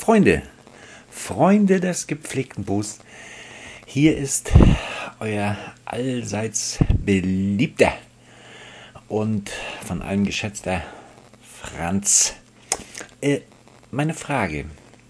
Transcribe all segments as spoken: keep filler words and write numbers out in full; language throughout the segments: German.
Freunde, Freunde des gepflegten Buß, hier ist euer allseits beliebter und von allen geschätzter Franz. Äh, meine Frage,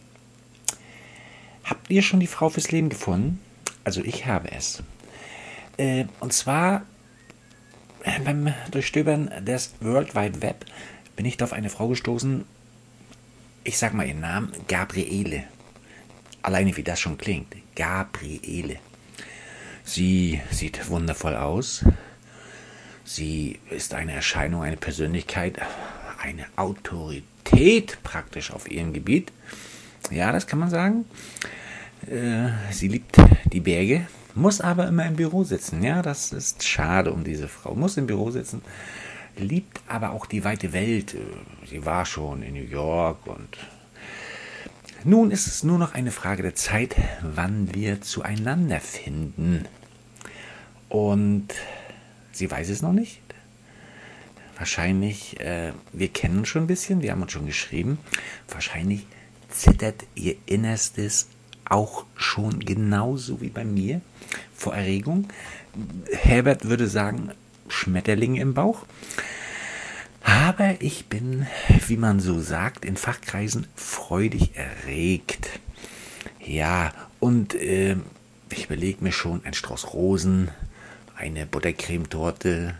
habt ihr schon die Frau fürs Leben gefunden? Also ich habe es. Äh, und zwar beim Durchstöbern des World Wide Web bin ich da auf eine Frau gestoßen, ich sag mal ihren Namen, Gabriele. Alleine wie das schon klingt, Gabriele. Sie sieht wundervoll aus. Sie ist eine Erscheinung, eine Persönlichkeit, eine Autorität praktisch auf ihrem Gebiet. Ja, das kann man sagen. Äh, sie liebt die Berge, muss aber immer im Büro sitzen. Ja, das ist schade um diese Frau. Muss im Büro sitzen, liebt aber auch die weite Welt. Sie war schon in New York und nun ist es nur noch eine Frage der Zeit, wann wir zueinander finden. Und sie weiß es noch nicht. Wahrscheinlich, äh, wir kennen uns schon ein bisschen, wir haben uns schon geschrieben. Wahrscheinlich zittert ihr Innerstes auch schon genauso wie bei mir vor Erregung. Herbert würde sagen, Schmetterlinge im Bauch. Aber ich bin, wie man so sagt, in Fachkreisen freudig erregt. Ja, und äh, ich überlege mir schon ein Strauß Rosen, eine Buttercremetorte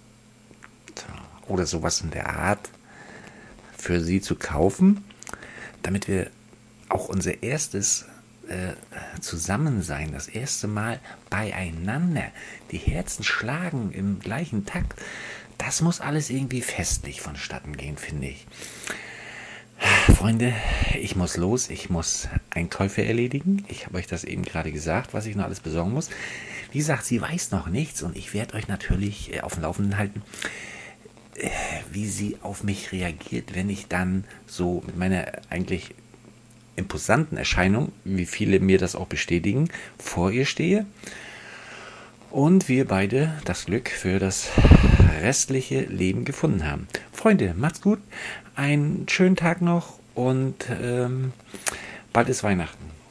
oder sowas in der Art für sie zu kaufen, damit wir auch unser erstes äh, Zusammensein, das erste Mal beieinander, die Herzen schlagen im gleichen Takt. Das muss alles irgendwie festlich vonstatten gehen, finde ich. Freunde, ich muss los, ich muss Einkäufe erledigen. Ich habe euch das eben gerade gesagt, was ich noch alles besorgen muss. Wie gesagt, sie weiß noch nichts und ich werde euch natürlich auf dem Laufenden halten, wie sie auf mich reagiert, wenn ich dann so mit meiner eigentlich imposanten Erscheinung, wie viele mir das auch bestätigen, vor ihr stehe. Und wir beide das Glück für das restliche Leben gefunden haben. Freunde, macht's gut, einen schönen Tag noch und ähm, bald ist Weihnachten.